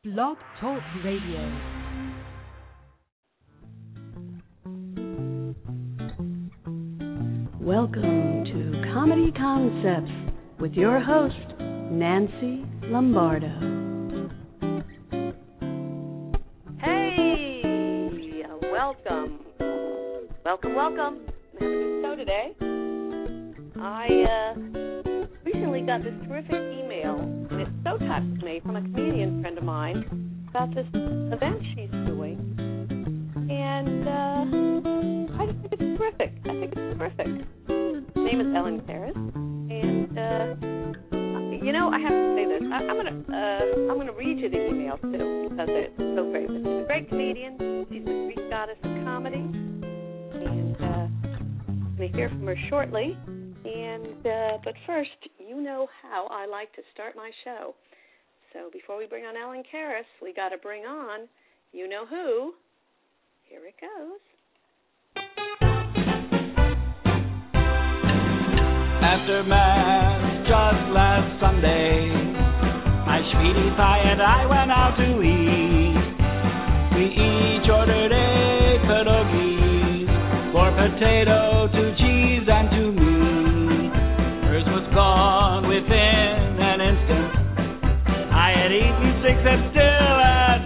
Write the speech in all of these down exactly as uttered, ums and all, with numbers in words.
Blog Talk Radio. Welcome to Comedy Concepts with your host, Nancy Lombardo. Hey, welcome. Welcome, welcome. I'm having a show today. I uh, recently got this terrific email, and it so touched me, from a comedian friend of mine about this event she's doing. And uh, I just think it's terrific. I think it's terrific. Her name is Ellen Karas, and uh, you know, I have to say this. I, I'm gonna uh, I'm gonna read you the email too, because it's so great. But she's a great comedian. She's the Greek goddess of comedy, and uh, I'm gonna hear from her shortly. And uh, but first, you know how I like to start my show. So before we bring on Ellen Karas, we got to bring on you know who. Here it goes. After Mass just last Sunday, my sweetie pie and I went out to eat. We each ordered eight pierogies, four potato, two cheese, and two meat. Hers was gone within an instant. I had eaten six and still had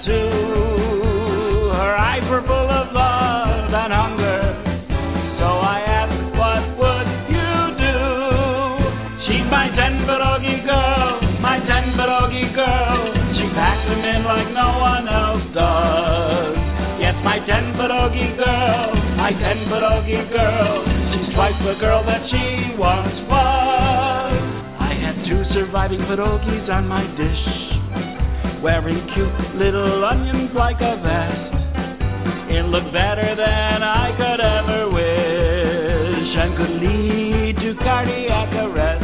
two. Her eyes were full of love and hunger, so I asked, what would you do? She's my ten pierogi girl, my ten pierogi girl. She packs them in like no one else does. Yes, my ten pierogi girl, my ten pierogi girl. She's twice the girl that she once was. I had two surviving pierogis on my dish, wearing cute little onions like a vest. It looked better than I could ever wish, and could lead to cardiac arrest.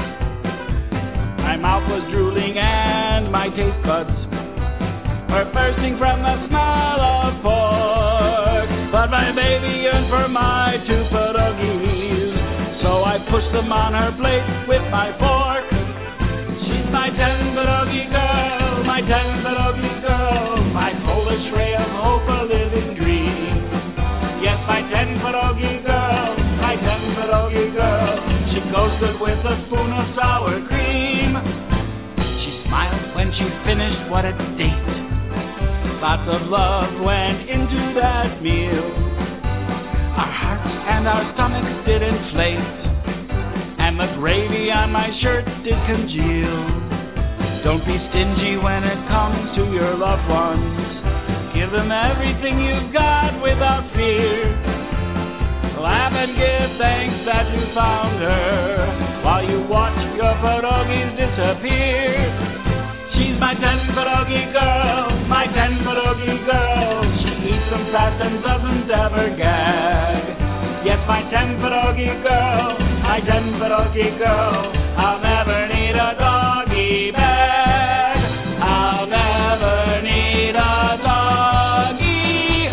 My mouth was drooling and my taste buds were bursting from the smell of pork. But my baby yearned for my two pierogies, so I pushed them on her plate with my fork. She's my ten pierogi girl, my ten pierogi girl, my Polish ray of hope, a living dream. Yes, my ten pierogi girl, my ten pierogi girl. She coasted with a spoon of sour cream. She smiled when she finished, what a date. Lots of love went into that meal. Our hearts and our stomachs did inflate, and the gravy on my shirt did congeal. Don't be stingy when it comes to your loved ones. Give them everything you've got without fear. Laugh and give thanks that you found her, while you watch your pierogies disappear. She's my ten pierogi girl, my ten pierogi girl. She eats them fast and doesn't ever gag. Yes, my ten pierogi girl, my ten pierogi girl. I'll never need a doggy bag. I'll never need a doggy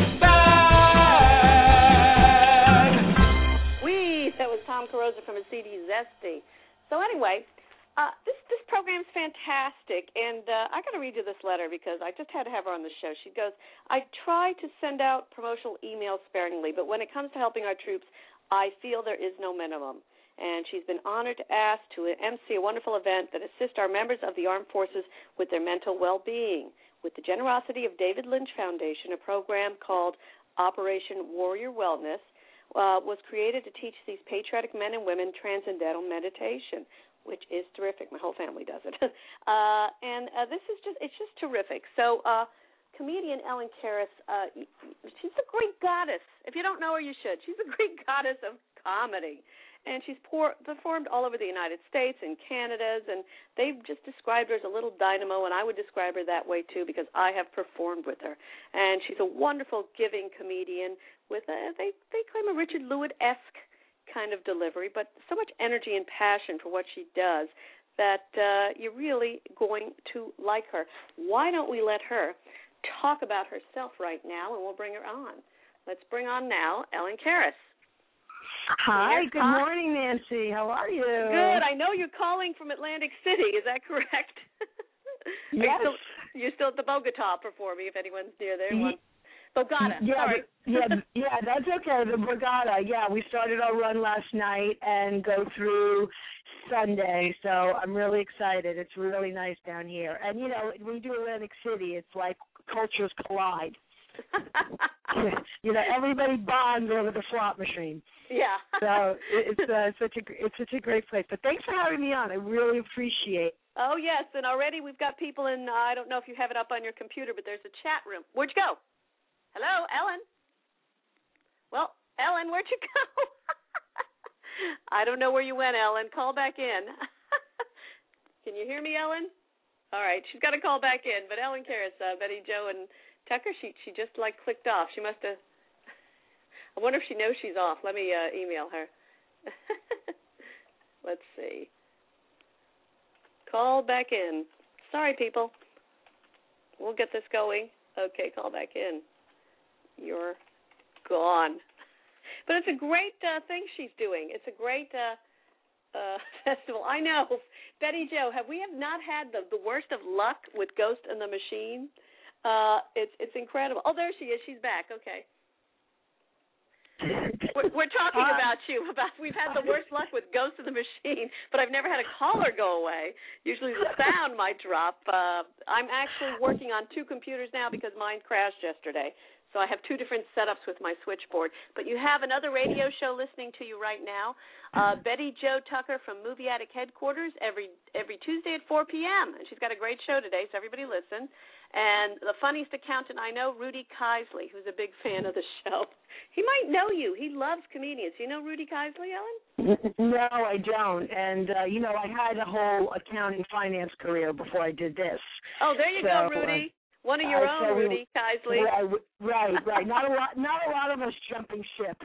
bag. Wee, that was Tom Carosa from his C D Zesty. So anyway, uh, this this program's fantastic, and uh, I got to read you this letter because I just had to have her on the show. She goes, I try to send out promotional emails sparingly, but when it comes to helping our troops, I feel there is no minimum. And she's been honored to ask to M C a wonderful event that assists our members of the armed forces with their mental well-being. With the generosity of David Lynch Foundation, a program called Operation Warrior Wellness uh, was created to teach these patriotic men and women transcendental meditation, which is terrific. My whole family does it. uh, and uh, this is just, it's just terrific. So uh, comedian Ellen Karas, uh, she's a Greek goddess. If you don't know her, you should. She's a Greek goddess of comedy. And she's pour, performed all over the United States and Canada, and they've just described her as a little dynamo, and I would describe her that way, too, because I have performed with her. And she's a wonderful, giving comedian with, a, they, they claim, a Richard Lewis-esque kind of delivery, but so much energy and passion for what she does that uh, you're really going to like her. Why don't we let her talk about herself right now, and we'll bring her on. Let's bring on now Ellen Karas. Hi, good morning, Nancy. How are you? Good. I know you're calling from Atlantic City. Is that correct? Yes. Are you still, You're still at the Bogota performing, if anyone's near there. One. Bogota, yeah, sorry. yeah, yeah, that's okay. The Bogota, yeah. We started our run last night and go through Sunday, so I'm really excited. It's really nice down here. And, you know, when you do Atlantic City, it's like cultures collide. You know, everybody bonds over the slot machine. Yeah. So it's uh, such a it's such a great place. But thanks for having me on. I really appreciate it. Oh, yes, and already we've got people in, uh, I don't know if you have it up on your computer, but there's a chat room. Where'd you go? Hello, Ellen? Well, Ellen, where'd you go? I don't know where you went, Ellen. Call back in. Can you hear me, Ellen? All right, she's got to call back in. But Ellen Karas, uh, Betty Jo, and Tucker, she she just, like, clicked off. She must have, I wonder if she knows she's off. Let me uh, email her. Let's see. Call back in. Sorry, people. We'll get this going. Okay, call back in. You're gone. But it's a great uh, thing she's doing. It's a great uh, uh, festival. I know. Betty Jo, have we have not had the, the worst of luck with Ghost in the Machine? Uh, it's it's incredible. Oh, there she is. She's back. Okay. We're, we're talking uh, about you. About we've had the worst luck with Ghost in the Machine, but I've never had a caller go away. Usually the sound might drop. Uh, I'm actually working on two computers now because mine crashed yesterday. So I have two different setups with my switchboard. But you have another radio show listening to you right now, uh, Betty Jo Tucker from Movie Attic Headquarters every every Tuesday at four p.m. And she's got a great show today, so everybody listen. And the funniest accountant I know, Rudy Keisley, who's a big fan of the show. He might know you. He loves comedians. You know Rudy Keisley, Ellen? No, I don't. And, uh, you know, I had a whole accounting finance career before I did this. Oh, there you so, go, Rudy. Uh, One of your uh, own, so Rudy Keisley. Right, right, right. Not a lot. Not a lot of us jumping ship.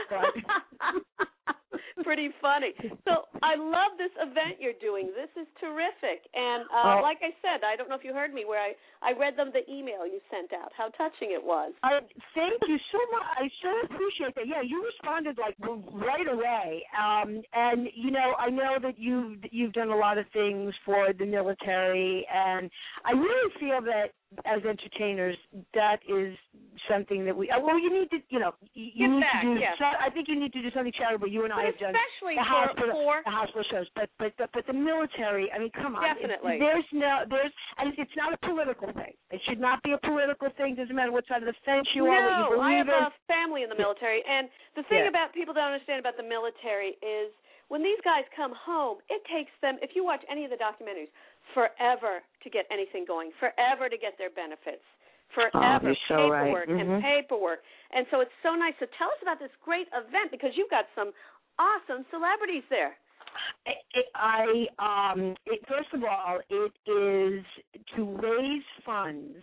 But. Pretty funny. So I love this event you're doing. This is terrific. And uh, oh. like I said, I don't know if you heard me where I, I read them the email you sent out. How touching it was. I, thank you so much. I so appreciate that. Yeah, you responded like right away. Um, and you know, I know that you've you've done a lot of things for the military, and I really feel that as entertainers, that is something that we. Well, you need to, you know, you Get need back, to do. yes. So, I think you need to do something charitable. You and I have done especially the for, hospital, for the hospital shows, but but but, but the military. I mean, come on. Definitely. It, there's no, there's, and it's not a political thing. It should not be a political thing. Doesn't matter what side of the fence you no, are. What you believe I have in. a family in the military, and the thing yeah. about people don't understand about the military is when these guys come home, it takes them. If you watch any of the documentaries, forever to get anything going, forever to get their benefits. Forever, oh, so paperwork right. mm-hmm. and paperwork. And so it's so nice. So tell us about this great event because you've got some awesome celebrities there. It, I, um, it, first of all, it is to raise funds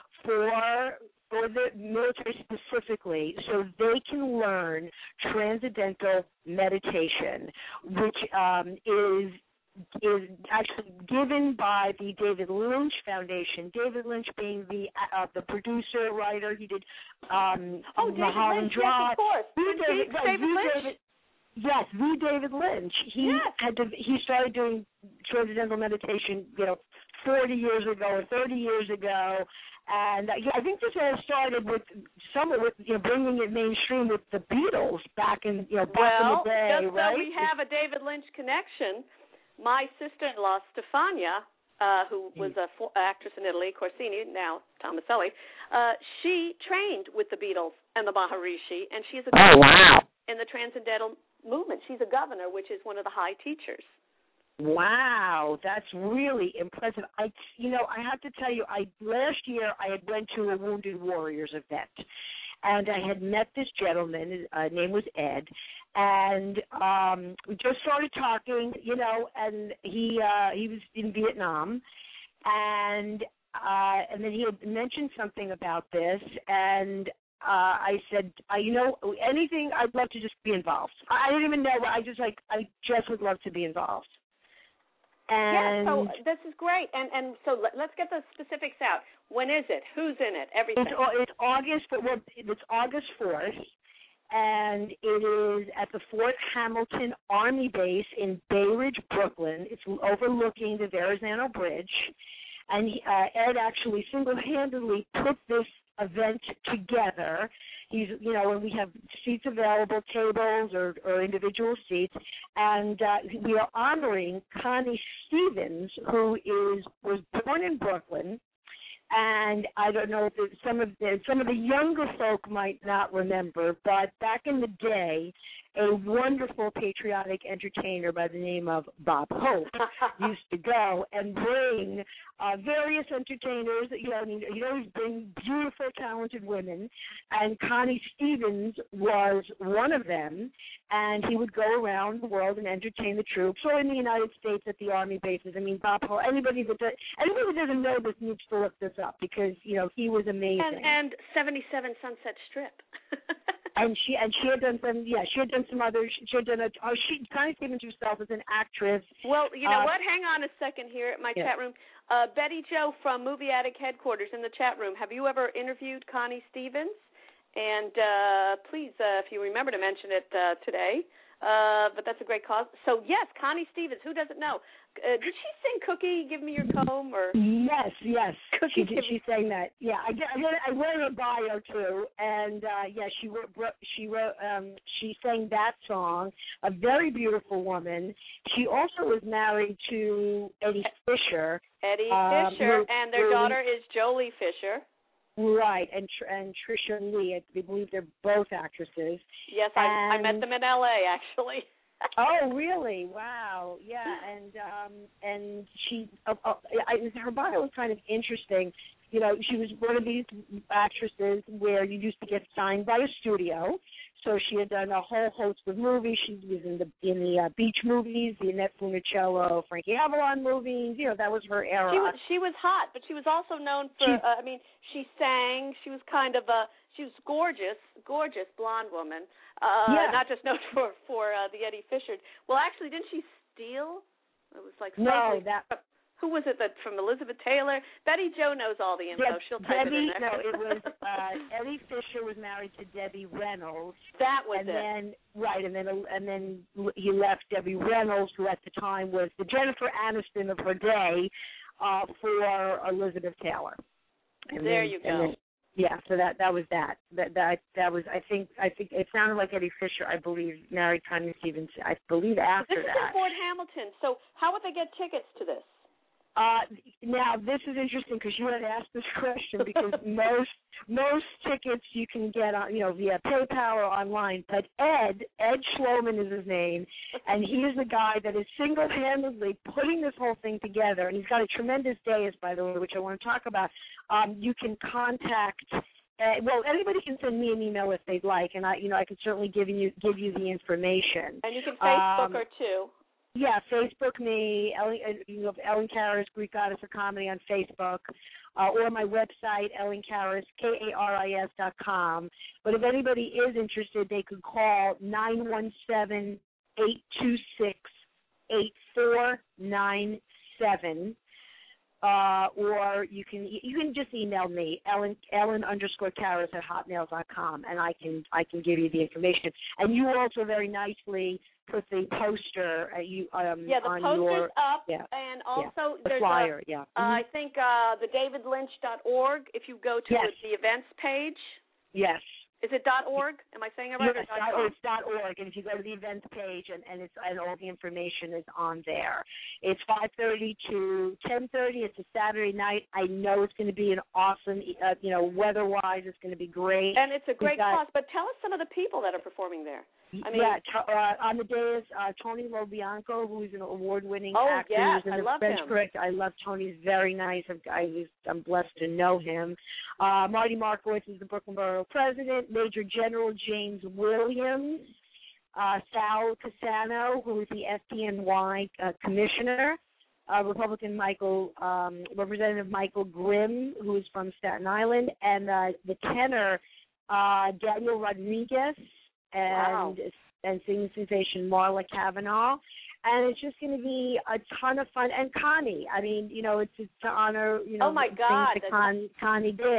for for the military specifically so they can learn transcendental meditation, which um, is is actually given by the David Lynch Foundation. David Lynch being the uh, the producer, writer. He did um, oh, David Mulholland Lynch, Drive. Yes, of course. The David, right, David the Lynch? David, yes, the David Lynch. He yes. had to. He started doing transcendental meditation, you know, forty years ago or thirty years ago. And uh, yeah, I think this all started with somewhat with you know bringing it mainstream with the Beatles back in you know back well, in the day, just right? so we have a David Lynch connection. My sister-in-law, Stefania, uh, who was an fo- actress in Italy, Corsini, now Tomaselli, uh, she trained with the Beatles and the Maharishi, and she's a oh, wow. in the Transcendental Movement. She's a governor, which is one of the high teachers. Wow, that's really impressive. I, you know, I have to tell you, I last year I had went to a Wounded Warriors event, and I had met this gentleman. His uh, name was Ed. And um, we just started talking, you know, and he uh, he was in Vietnam, and uh, and then he had mentioned something about this, and uh, I said, uh, you know, anything, I'd love to just be involved. I didn't even know, I just like, I just would love to be involved. And yeah, so this is great, and and so let, let's get the specifics out. When is it? Who's in it? Everything. It's, it's August, but well, it's August fourth. And it is at the Fort Hamilton Army Base in Bay Ridge, Brooklyn. It's overlooking the Verrazano Bridge. and he, uh, Ed actually single-handedly put this event together. He's, you know, when we have seats available, tables or, or individual seats, and uh, we are honoring Connie Stevens, who is was born in Brooklyn. And I don't know if it's some of the some of the younger folk might not remember, but back in the day, a wonderful patriotic entertainer by the name of Bob Hope used to go and bring uh, various entertainers. You know, he always bring beautiful, talented women, and Connie Stevens was one of them. And he would go around the world and entertain the troops, or in the United States at the Army bases. I mean, Bob Hope. Anybody that does, anybody that doesn't know this needs to look this up because you know he was amazing. And, and seventy-seven Sunset Strip. And she and she had done some yeah she had done some other she had done a oh she Connie Stevens herself as an actress. Well, you know uh, what? Hang on a second here at my yeah. chat room. Uh, Betty Jo from Movie Attic headquarters in the chat room. Have you ever interviewed Connie Stevens? And uh, please, uh, if you remember to mention it uh, today. Uh, but that's a great cause. So yes, Connie Stevens. Who doesn't know? Uh, did she sing "Cookie, Give Me Your Comb"? Or yes, yes, Cookie, she did. She sang that. Yeah, I I read, I read her bio too, and uh, yeah, she wrote she wrote um, she sang that song. A very beautiful woman. She also was married to Eddie Fisher. Eddie um, Fisher, who, and their who, daughter is Jolie Fisher. Right, and and Trisha Lee. I believe they're both actresses. Yes, I, I met them in L A actually. Oh, really? Wow. Yeah, and um, and she, uh, uh, I, her bio was kind of interesting. You know, she was one of these actresses where you used to get signed by a studio. So she had done a whole host of movies. She was in the in the uh, beach movies, the Annette Funicello, Frankie Avalon movies. You know, that was her era. She was she was hot, but she was also known for. Uh, I mean, she sang. She was kind of a. She was gorgeous, gorgeous blonde woman. Uh, yeah. Not just known for for uh, the Eddie Fisher. Well, actually, didn't she steal? It was like no, something. that. Who was it that from Elizabeth Taylor? Betty Jo knows all the info. Deb, She'll type Debbie, it in there. No, it was uh, Eddie Fisher was married to Debbie Reynolds. That was and it. Then, right, and then and then he left Debbie Reynolds, who at the time was the Jennifer Aniston of her day, uh, for Elizabeth Taylor. And there then, you go. Then, yeah, so that that was that. That that that was. I think I think it sounded like Eddie Fisher. I believe married Connie Stevens. I believe after this that. This is in Fort Hamilton. So how would they get tickets to this? Uh, now this is interesting because you had asked this question because most most tickets you can get on you know via PayPal or online. But Ed Ed Schloman is his name, and he is the guy that is single-handedly putting this whole thing together. And he's got a tremendous dais, by the way, which I want to talk about. Um, you can contact. Uh, well, anybody can send me an email if they'd like, and I you know I could certainly give you give you the information. And you can Facebook um, her too. Yeah, Facebook me, Ellen, you know, Ellen Karas, Greek Goddess of Comedy on Facebook, uh, or my website, Ellen Karas, K A R I S dot com. But if anybody is interested, they could call nine one seven, eight two six, eight four nine seven. Uh, or you can you can just email me, Ellen Ellen underscore Karas at hotmail dot com, and I can I can give you the information. And you also very nicely put the poster uh, you um yeah the on poster's your up, yeah, and also yeah, the there's flyer. a, yeah, uh, mm-hmm. I think uh, the david lynch dot org. If you go to yes. the events page, yes. Is it .org? Am I saying it right? Yes, or dot, oh, it's .org, and if you go to the events page, and, and it's and all the information is on there. It's five thirty to ten thirty. It's a Saturday night. I know it's going to be an awesome, uh, you know, weather-wise, it's going to be great. And it's a great got, cause. But tell us some of the people that are performing there. I mean, yeah, t- uh, on the day is uh, Tony Lobianco, who's an award-winning oh, actor. Yes, in I the love French him. Correct. I love Tony. He's very nice. I was, I'm blessed to know him. Uh, Marty Markowitz is the Brooklyn Borough President. Major General James Williams. Uh, Sal Casano, who is the F D N Y uh, Commissioner. Uh, Republican Michael, um, Representative Michael Grimm, who is from Staten Island. And uh, the tenor, uh, Daniel Rodriguez. And, wow. and singing sensation Marla Kavanaugh. And it's just going to be a ton of fun. And Connie, I mean, you know, it's, it's to honor, you know, oh my things God. that Con, Connie did.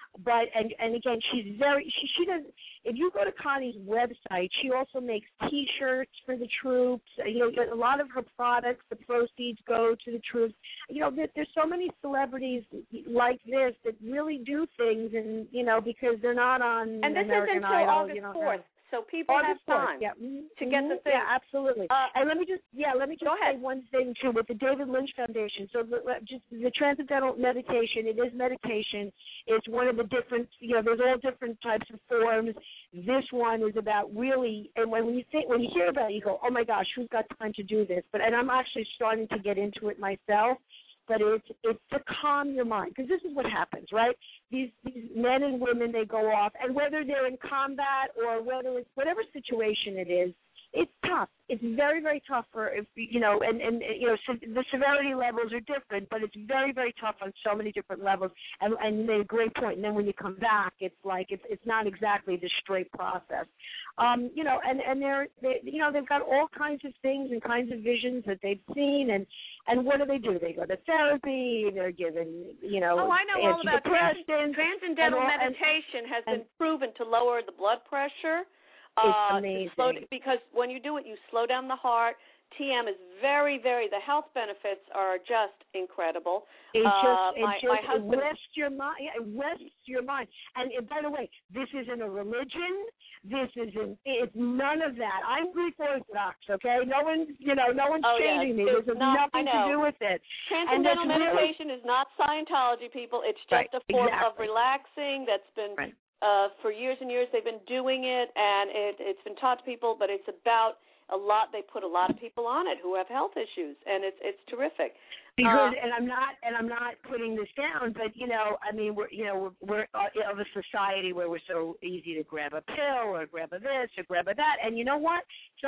but and and again, she's very she she does. If you go to Connie's website, she also makes T-shirts for the troops. You know, a lot of her products, the proceeds go to the troops. You know, there, there's so many celebrities like this that really do things, and you know, because they're not on and this American is until Idol, August you know, fourth. So people August have time yeah. mm-hmm. to get the thing. Yeah, absolutely. Uh, and let me just, yeah, let me just go say ahead. one thing too with the David Lynch Foundation. So the, just the transcendental meditation, it is meditation. It's one of the different, you know, there's all different types of forms. This one is about really, and when you think, when you hear about it, you go, oh my gosh, who's got time to do this? But and I'm actually starting to get into it myself. But it's it's to calm your mind, because this is what happens, right? These these men and women, they go off, and whether they're in combat or whether it's whatever situation it is, it's tough. It's very, very tough for, if you know, and, and you know, so the severity levels are different, but it's very, very tough on so many different levels. And, and you made a great point. And then when you come back, it's like it's it's not exactly the straight process. Um, you know, and and they're they, you know they've got all kinds of things and kinds of visions that they've seen, and and what do they do? They go to therapy. They're given, you know, oh, I know all about trans- and, transcendental and all, meditation and, has and, been proven to lower the blood pressure. It's uh, amazing. Slow, because when you do it, you slow down the heart. T M is very, very, the health benefits are just incredible. It just, uh, it my, just my husband, rests your mind. Yeah, it rests your mind. And uh, by the way, this isn't a religion. This isn't, it's none of that. I'm Greek Orthodox, okay? No one's, you know, no one's oh, changing yes. me. This has not, nothing to do with it. Transcendental and meditation really, is not Scientology, people. It's just right, a form exactly. of relaxing that's been, right. uh, for years and years they've been doing it, and it, it's been taught to people, but it's about a lot, they put a lot of people on it who have health issues, and it's it's terrific. Because, uh, and I'm not, and I'm not putting this down, but you know, I mean, we're, you know, we're, we're of a society where we're so easy to grab a pill or grab a this or grab a that, and you know what?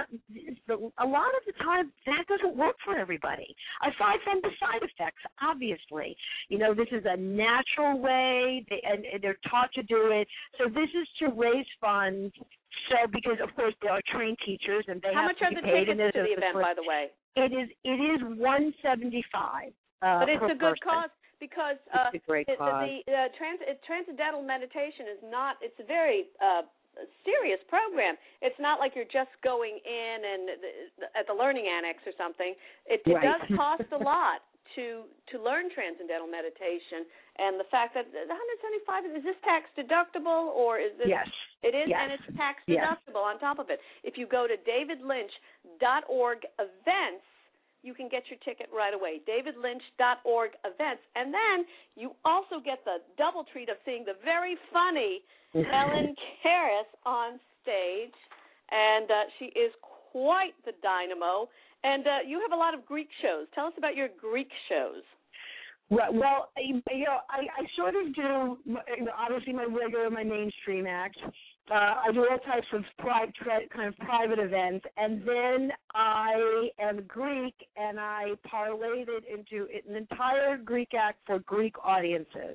A lot of the time, that doesn't work for everybody. Aside from the side effects, obviously, you know, this is a natural way, they, and, and they're taught to do it. So this is to raise funds. So, because of course there are trained teachers, and they how have much to are be the paid. tickets to the event, by the way? It is it is one seventy five. Uh, but it's per a good person. cause because uh, it's a great it, cause. the uh, trans, uh, transcendental meditation is not. It's a very uh, serious program. It's not like you're just going in and the, at the learning annex or something. It, it right. does cost a lot to to learn transcendental meditation, and the fact that one hundred seventy-five is this tax deductible or is this? Yes, it is, yes. and it's tax yes. deductible on top of it. If you go to david lynch dot org events, you can get your ticket right away. david lynch dot org events, and then you also get the double treat of seeing the very funny Ellen Karas on stage, and uh, she is quite the dynamo. And uh, you have a lot of Greek shows. Tell us about your Greek shows. Right. Well, you know, I, I sort of do, you know, obviously my regular, my mainstream act. Uh, I do all types of private, kind of private events, and then I am Greek, and I parlayed it into an entire Greek act for Greek audiences.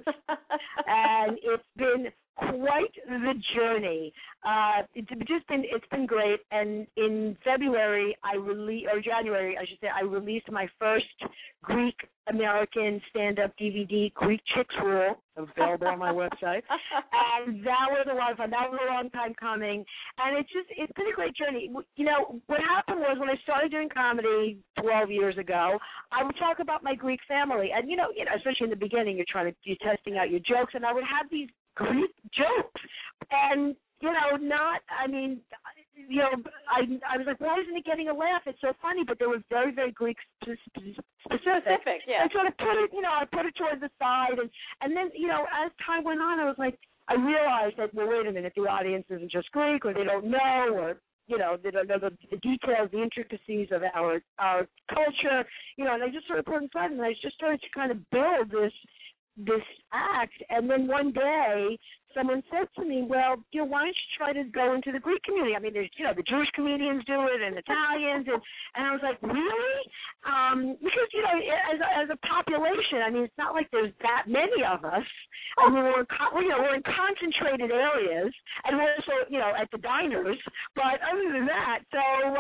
And it's been quite the journey. Uh, it's just been it's been great. And in February, I released, or January, I should say, I released my first Greek American stand-up D V D, Greek Chicks Rule, available on my website. And that was a lot of fun. That was a long time coming. And it's just it's been a great journey. You know, what happened was when I started doing comedy twelve years ago, I would talk about my Greek family, and you know, you know, especially in the beginning, you're trying to you're testing out your jokes, and I would have these Greek jokes, and you know, not, I mean, you know, I I was like, why isn't it getting a laugh? It's so funny, but they were very, very Greek specific. Specific, yeah. And so I put it, you know, I put it toward the side, and and then, you know, as time went on, I was like, I realized that, well, wait a minute, the audience isn't just Greek, or they don't know, or you know, they don't know the, the details, the intricacies of our our culture, you know, and I just sort of put it aside, and I just started to kind of build this. this act, and then one day someone said to me, well, you know, why don't you try to go into the Greek community? I mean, there's, you know, the Jewish comedians do it and Italians, and, and I was like, really? Um, because, you know, as a, as a population, I mean, it's not like there's that many of us. I mean, we're, you know, we're in concentrated areas, and we're also, you know, at the diners, but other than that, so, uh,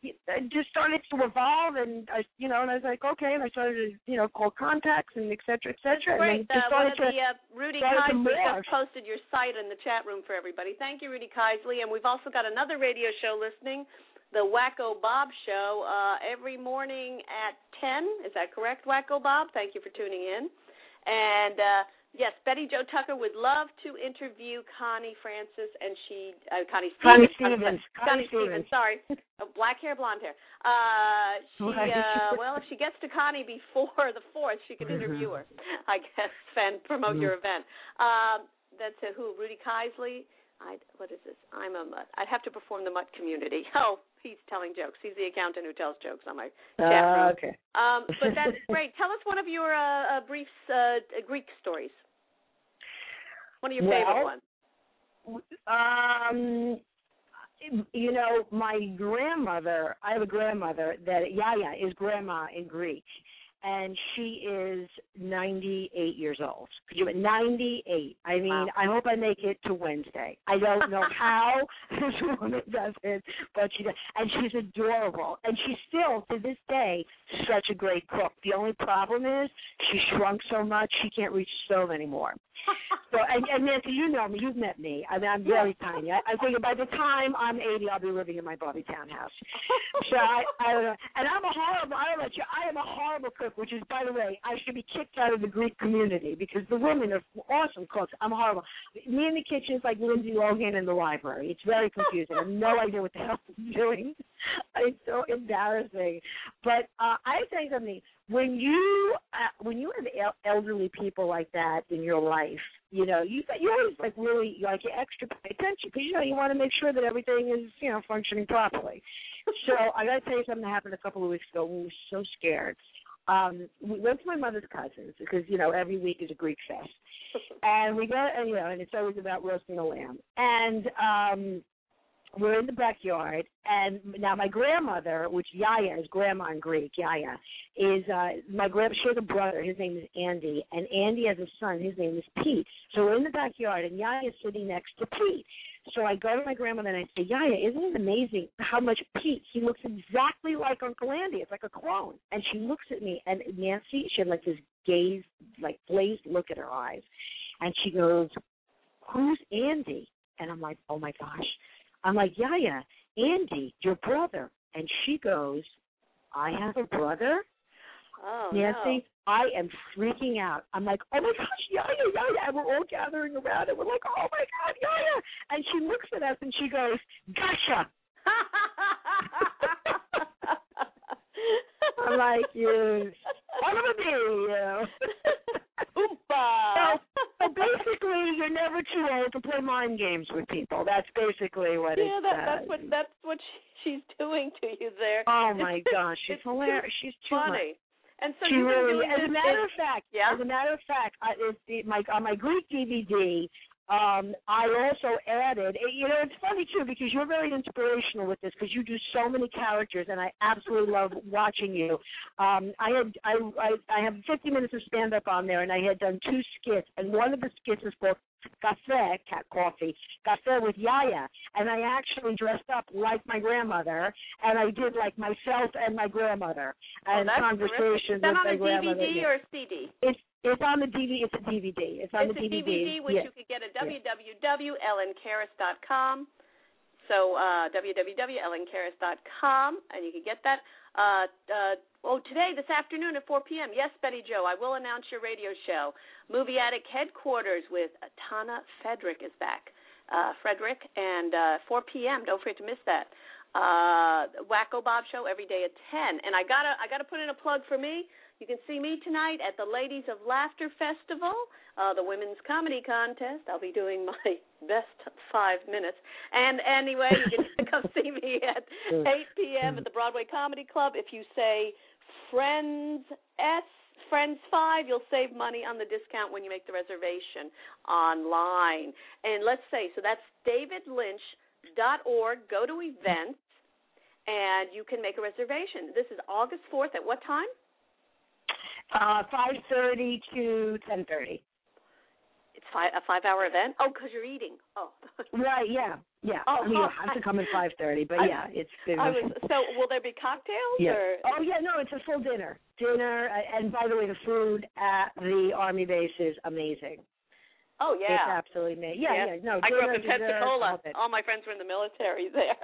it just started to evolve, and I, you know, and I was like, okay, and I started to, you know, call contacts and et cetera, et cetera. Great. And then Uh, one of to, the uh, Rudy Keisley just posted your site in the chat room for everybody. Thank you, Rudy Keisley. And we've also got another radio show listening, the Wacko Bob Show, uh, every morning at ten. Is that correct, Wacko Bob? Thank you for tuning in. And uh, yes, Betty Jo Tucker would love to interview Connie Francis, and she, uh, Connie Stevens. Connie Stevens. Connie, Connie Stevens, sorry. Oh, black hair, blonde hair. Uh, she, uh, well, if she gets to Connie before the fourth, she could interview her, I guess, and promote mm-hmm. your event. Um, that's uh, who, Rudy Keisley? I, what is this? I'm a mutt. I'd have to perform the mutt community. Oh, he's telling jokes. He's the accountant who tells jokes on my chat room. Uh, okay. Um, but that's great. Tell us one of your uh, uh, brief uh, Greek stories. One of your well, favorite ones. Um, you know, my grandmother, I have a grandmother that, Yaya, is grandma in Greek. And she is ninety-eight years old. Could you ninety-eight? I mean, wow. I hope I make it to Wednesday. I don't know how this woman does it, but she does. And she's adorable. And she's still, to this day, such a great cook. The only problem is she shrunk so much she can't reach the stove anymore. So, and, and Nancy, you know me. You've met me. I mean, I'm very tiny. I, I think by the time I'm eighty, I'll be living in my Bobby townhouse. So I, I don't know. And I'm a horrible, I don't let you, I am a horrible cook, which is, by the way, I should be kicked out of the Greek community because the women are awesome cooks. I'm horrible. Me in the kitchen is like Lindsay Lohan in the library. It's very confusing. I have no idea what the hell I'm doing. It's so embarrassing. But uh, I tell you something. When you uh, when you have el- elderly people like that in your life, you know, you you always like really like you extra pay attention because you know you want to make sure that everything is you know functioning properly. So I got to tell you something that happened a couple of weeks ago. We were so scared. Um, we went to my mother's cousins because you know every week is a Greek fest, and we got and you know and it's always about roasting a lamb and. um We're in the backyard, and now my grandmother, which Yaya is grandma in Greek, Yaya, is uh, my grand. She has a brother. His name is Andy, and Andy has a son. His name is Pete. So we're in the backyard, and Yaya is sitting next to Pete. So I go to my grandmother, and I say, Yaya, isn't it amazing how much Pete, he looks exactly like Uncle Andy. It's like a clone. And she looks at me, and Nancy, she had like this gaze, like glazed look at her eyes. And she goes, who's Andy? And I'm like, oh, my gosh. I'm like, Yaya, Andy, your brother. And she goes, I have a brother? Oh, Nancy, no. I am freaking out. I'm like, oh, my gosh, Yaya, Yaya. And we're all gathering around, and we're like, oh, my God, Yaya. And she looks at us, and she goes, gotcha. I'm like, you son of a bee, you know. Oompa. So, so basically, you're never too old to play mind games with people. That's basically what yeah, it that, says. that's what that's what she's doing to you there. Oh my it's, gosh, she's it's hilarious. Too she's too funny. Much. And so she you've been really, doing as this, a matter this, of fact, yeah? as a matter of fact, I, it's the, my on my Greek D V D. Um, I also added, you know, it's funny, too, because you're very inspirational with this because you do so many characters, and I absolutely love watching you. Um, I had I, I I have fifty minutes of stand-up on there, and I had done two skits, and one of the skits is called Café, cat coffee, Café with Yaya, and I actually dressed up like my grandmother, and I did like myself and my grandmother, and oh, conversations with my grandmother. Is that on a D V D or a C D? It's It's on the D V D. It's a D V D. It's on it's the D V D. It's a D V D, which yes. you could get at w w w dot ellen karas dot com. So uh, w w w dot ellen karas dot com, and you can get that. Uh, uh, oh, today, this afternoon at four p.m. Yes, Betty Jo, I will announce your radio show. Movie Attic Headquarters with Tana Frederick is back. Uh, Frederick, and uh, four p.m. Don't forget to miss that. Uh, Wacko Bob Show every day at ten. And I gotta, I gotta put in a plug for me. You can see me tonight at the Ladies of Laughter Festival, uh, the Women's Comedy Contest. I'll be doing my best five minutes. And anyway, you can come see me at eight p.m. at the Broadway Comedy Club. If you say Friends S, Friends five, you'll save money on the discount when you make the reservation online. And let's say, so that's david lynch dot org. Go to events, and you can make a reservation. This is August fourth at what time? Uh, five thirty to ten thirty. It's Five, a five-hour event? Oh, because you're eating. Oh. Right, yeah. Yeah. Oh, I mean, you have to come at five thirty, but I, yeah, it's been... I was, so will there be cocktails? Yeah. Or? Oh, yeah, no, it's a full dinner. Dinner, and by the way, the food at the Army base is amazing. Oh, yeah. It's absolutely amazing. Yeah, yes. yeah. No, I dinner, grew up in Pensacola. Dessert, all my friends were in the military there.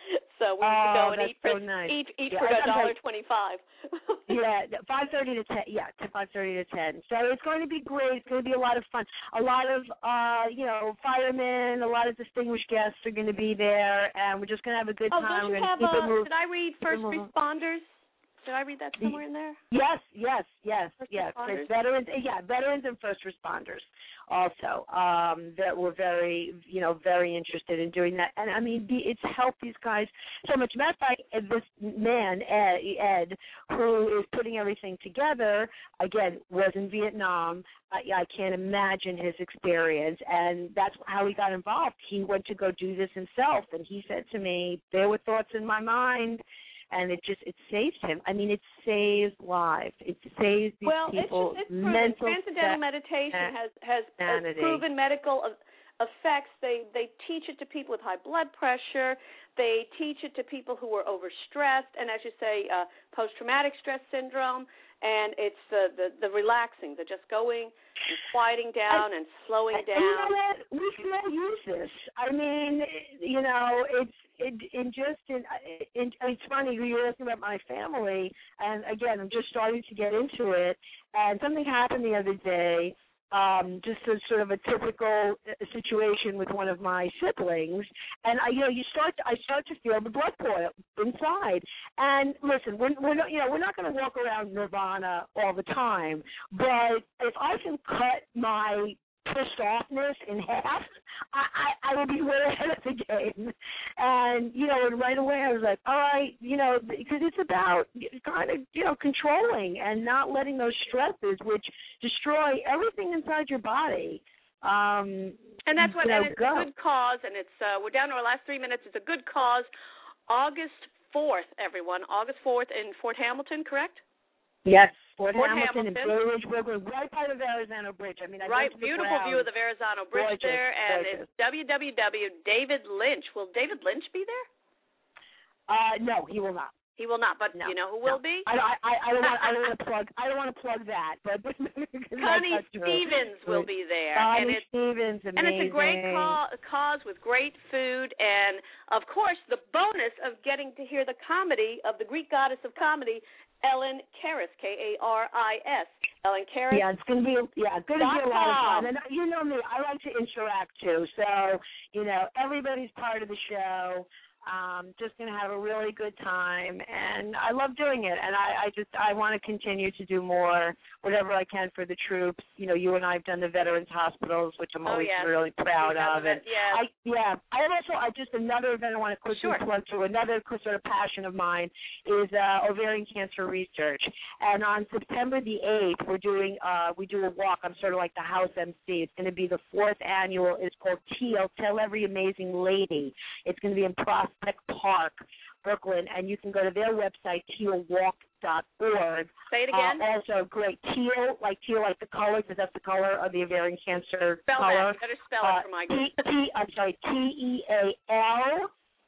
So we used oh, to go and that's eat for, so nice. eat, eat yeah, for a dollar twenty-five. Yeah, five thirty to ten. Yeah, to five thirty to ten. So it's going to be great. It's going to be a lot of fun. A lot of uh, you know, firemen, a lot of distinguished guests are going to be there, and we're just going to have a good oh, time. don't you we're have? Keep Uh, it move, did I read first responders? Did I read that somewhere in there? Yes, yes, yes, first yes. Responders? It's veterans, yeah, veterans and first responders also um, that were very, you know, very interested in doing that. And, I mean, the, it's helped these guys so much. Matter of fact, this man, Ed, Ed, who is putting everything together, again, was in Vietnam. I, I can't imagine his experience, and that's how he got involved. He went to go do this himself, and he said to me, there were thoughts in my mind, and it just, it saves him. I mean, it saves lives. It saves these well, people it's just, it's proven. mental Transcendental meditation has, has, has proven medical effects. They, they teach it to people with high blood pressure. They teach it to people who are overstressed, and as you say, uh, post-traumatic stress syndrome. And it's the, the, the relaxing, the just going and quieting down I, and slowing down. And you know what? We can all use this. I mean, you know, it's it, in just in, in it's funny. You were asking about my family, and again, I'm just starting to get into it. And something happened the other day. Um, just a sort of a typical situation with one of my siblings, and I, you know, you start, to, I start to feel the blood boil inside. And listen, we're, we're not, you know, we're not going to walk around nirvana all the time, but if I can cut my pissed offness in half, I, I, I will be way ahead of the game. And, you know, and right away I was like, all right, you know, because it's about kind of, you know, controlling and not letting those stresses, which destroy everything inside your body. Um, and that's what, you know, and it's go. a good cause, and it's, uh, we're down to our last three minutes. It's a good cause. August fourth, everyone, August fourth in Fort Hamilton, correct? Yes, Fort, Fort Hamilton, Hamilton. and Blue Ridge, Brooklyn, right by the Verrazano Bridge. I mean, I right, the beautiful ground. view of the Verrazano Bridge gorgeous, there, and gorgeous. it's w w w dot david lynch. Will David Lynch be there? Uh, no, he will not. He will not, but no, you know who no. will be? I, I, I don't want. I don't want to plug. I don't want to plug that. But Connie Stevens will be there, Connie and it's Stevens, amazing. And it's a great ca- cause with great food, and of course the bonus of getting to hear the comedy of the Greek goddess of comedy, Ellen Karis, K A R I S. Ellen Karis. Yeah, it's gonna be yeah, gonna be a lot of fun. And you know me, I like to interact too. So you know, everybody's part of the show. Um, just going to have a really good time, and I love doing it, and I, I just, I want to continue to do more, whatever I can for the troops. You know, you and I have done the veterans hospitals, which I'm oh, always yes. really proud of. And yeah. I, yeah, I also, I just, another event I want to quickly sure. plug to, another sort of passion of mine is uh, ovarian cancer research, and on September the eighth, we're doing, uh, we do a walk. I'm sort of like the house M C. It's going to be the fourth annual, it's called Teal, Tell Every Amazing Lady. It's going to be in Prospect Park, Brooklyn, and you can go to their website, teal walk dot org. Say it again. Uh, also, great. Teal, like teal, like the color, because that's the color of the ovarian cancer spell color. That. Better spell uh, it for my T, T, I'm sorry, T E A L,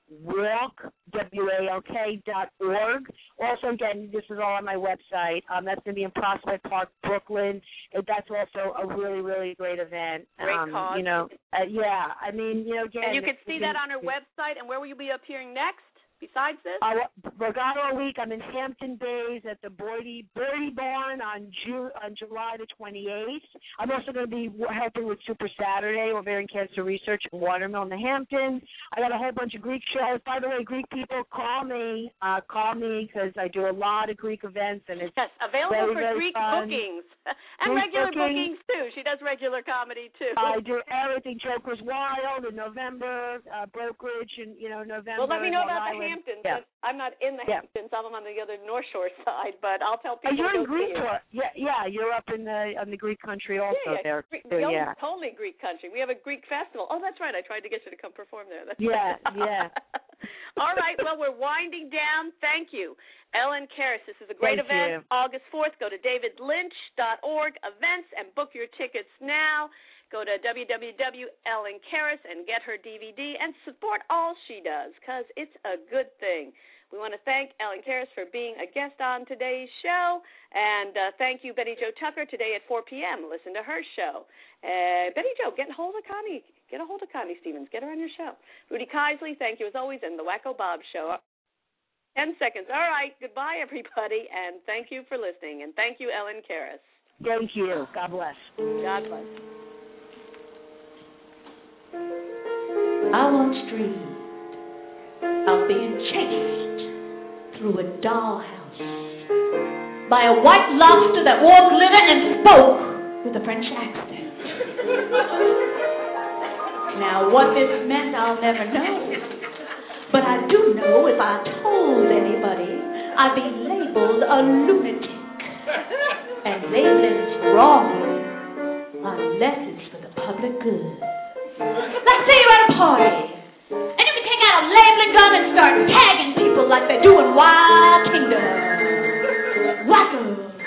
walk, W A L K dot org. Also, again, this is all on my website. Um, that's going to be in Prospect Park, Brooklyn. That's also a really, really great event. Great um, cause. You know, uh, yeah. I mean, you know, again. And you can see that on our website. And where will you be appearing next? Besides this? Uh, Regatta Week, I'm in Hampton Bays at the Birdie, Birdie Barn on June, on July the twenty-eighth. I'm also going to be helping with Super Saturday, ovarian cancer research in Watermill in the Hamptons. I got a whole bunch of Greek shows. By the way, Greek people, call me. Uh, call me because I do a lot of Greek events. And it's yes, available very, for very Greek fun. bookings. And Greek regular bookings. bookings, too. She does regular comedy, too. I do everything. Joker's Wild in November, uh, Brokerage in, you know, November. Well, let me know Long about Island. the Hamptons. Yeah. I'm not in the yeah. Hamptons. I'm on the other North Shore side, but I'll tell people. Oh, you're in to go see Greekport. Yeah, yeah, you're up in the on the Greek country also yeah, yeah. there. Greek, too, yeah, totally Greek country. We have a Greek festival. Oh, that's right. I tried to get you to come perform there. That's yeah, right. yeah. All right. Well, we're winding down. Thank you, Ellen Karis. This is a great Thank event. You. August fourth. Go to david lynch dot org events and book your tickets now. Go to w w w dot ellen karas and get her D V D and support all she does, because it's a good thing. We want to thank Ellen Karas for being a guest on today's show, and uh, thank you, Betty Jo Tucker, today at four p.m. Listen to her show. Uh, Betty Jo, get a hold of Connie. Get a hold of Connie Stevens. Get her on your show. Rudy Keisley, thank you as always, and the Wacko Bob Show. Ten seconds. All right. Goodbye, everybody, and thank you for listening. And thank you, Ellen Karas. Thank you. God bless. God bless. I once dreamed of being chased through a dollhouse by a white lobster that wore glitter and spoke with a French accent. Now, what this meant, I'll never know. But I do know if I told anybody, I'd be labeled a lunatic. And labeling's wrong unless it's for the public good. Let's say you're at a party, and you can take out a labeling gun and start tagging people like they do in Wild Kingdom. Wacko.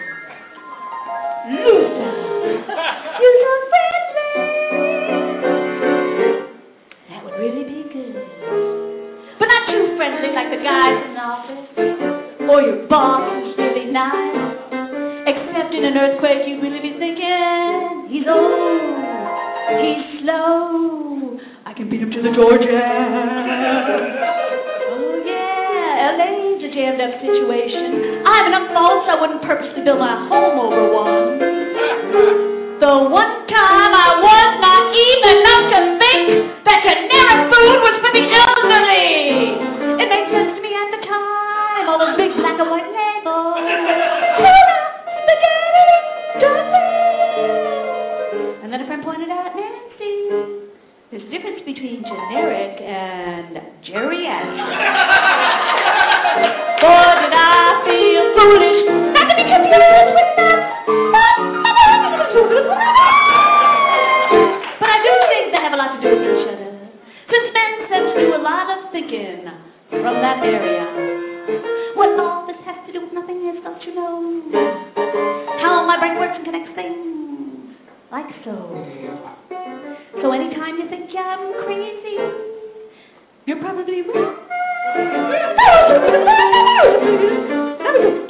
Loser. You're so friendly. That would really be good. But not too friendly like the guys in the office, or your boss who's really nice. Except in an earthquake, you'd really be thinking, he's old, he's slow, I can beat him to the door jam. Oh yeah, L A's a jammed up situation. I have enough faults I wouldn't purposely build my home over one. The one time I was naive enough to think that generic food was for the elderly. It made sense to me at the time, all those big black and white labels. And then a friend pointed out, Nancy, there's a difference between generic and geriatric. Boy, did I feel foolish not to be confused with them. But I do think they have a lot to do with each other, since men tend to do a lot of thinking from that area. What all this has to do with nothing is, don't you know? How my brain works and connects things like so. So anytime you think yeah, I'm crazy, you're probably right.